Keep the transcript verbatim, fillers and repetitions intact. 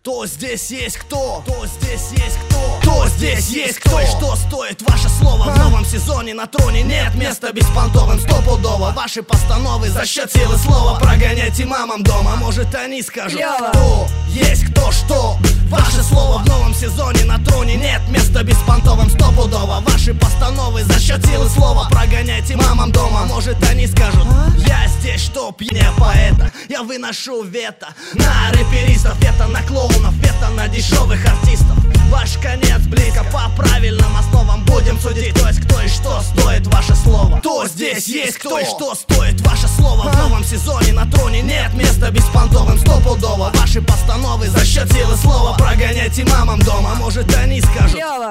Кто здесь есть кто? Кто здесь есть кто? Кто здесь есть кто? И что стоит ваше слово? В новом сезоне на троне нет места беспонтовым стопудово. Ваши постановы за счет силы слова прогоняйте мамам дома. Может они скажут, кто есть кто что? Ваше слово в новом сезоне на троне нет места беспонтовым стопудово. Ваши постановы за счет силы слова прогоняйте мамам дома. Может они скажут, я здесь чтоб не поэта. Я выношу вето на рэперистов, вето на клоунов, вето на дешевых артистов. Ваш конец близко, по правильным основам будем судить. То есть кто и что стоит ваше слово? Кто здесь есть кто и что стоит ваше слово? В новом сезоне на троне нет места беспонтовым стопудово. Ваши постановы за счет силы слова прогоняйте мамам дома. Может они скажут,